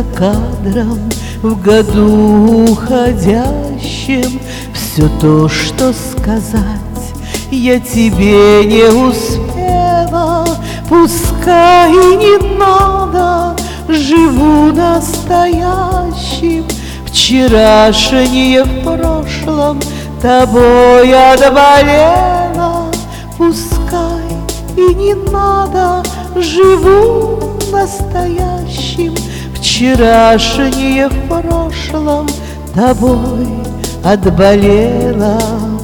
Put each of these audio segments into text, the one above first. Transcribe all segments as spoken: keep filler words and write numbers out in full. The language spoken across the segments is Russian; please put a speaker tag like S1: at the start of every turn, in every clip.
S1: за кадром в году уходящем. Все то, что сказать, я тебе не успела. Пускай и не надо, живу настоящим. Вчерашнее в прошлом тобой отболело. Пускай и не надо, живу настоящим. Вчерашнее в прошлом тобой отболело.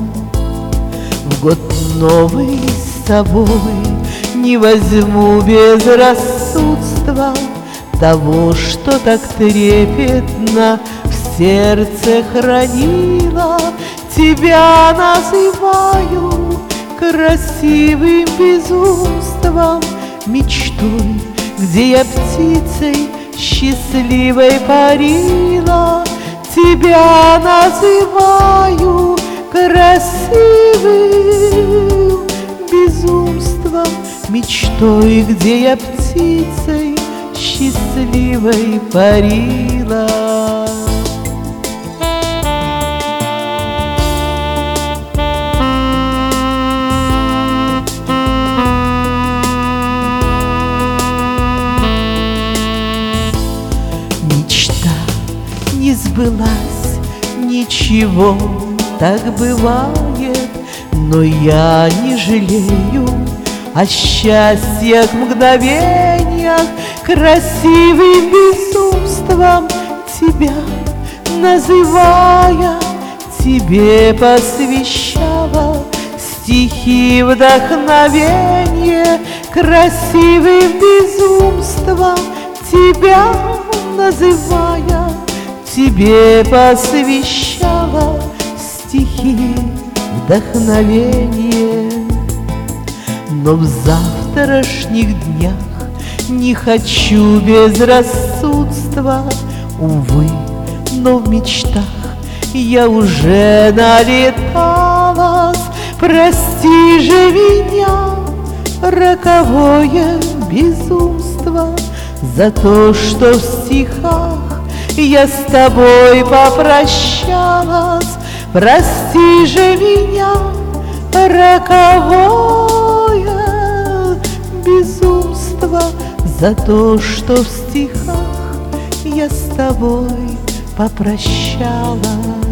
S1: В год новый с тобой не возьму безрассудства того, что так трепетно в сердце хранила. Тебя называю красивым безумством, мечтой, где я птицей счастливой парила. Тебя называю красивым безумством, мечтой, где я птицей счастливой парила. Мечта не сбылась, ничего, так бывает, но я не жалею о счастьях, мгновениях, красивым безумством тебя называя. Тебе посвящала стихи вдохновения, красивым безумством тебя называя. Тебе посвящала стихи вдохновения. Но в завтрашних днях не хочу безрассудства, увы, но в мечтах я уже налеталась. Прости же меня, роковое безумство, за то, что в стихах я с тобой попрощалась. Прости же меня, роковое безумство, за то, что в стихах я с тобой попрощалась.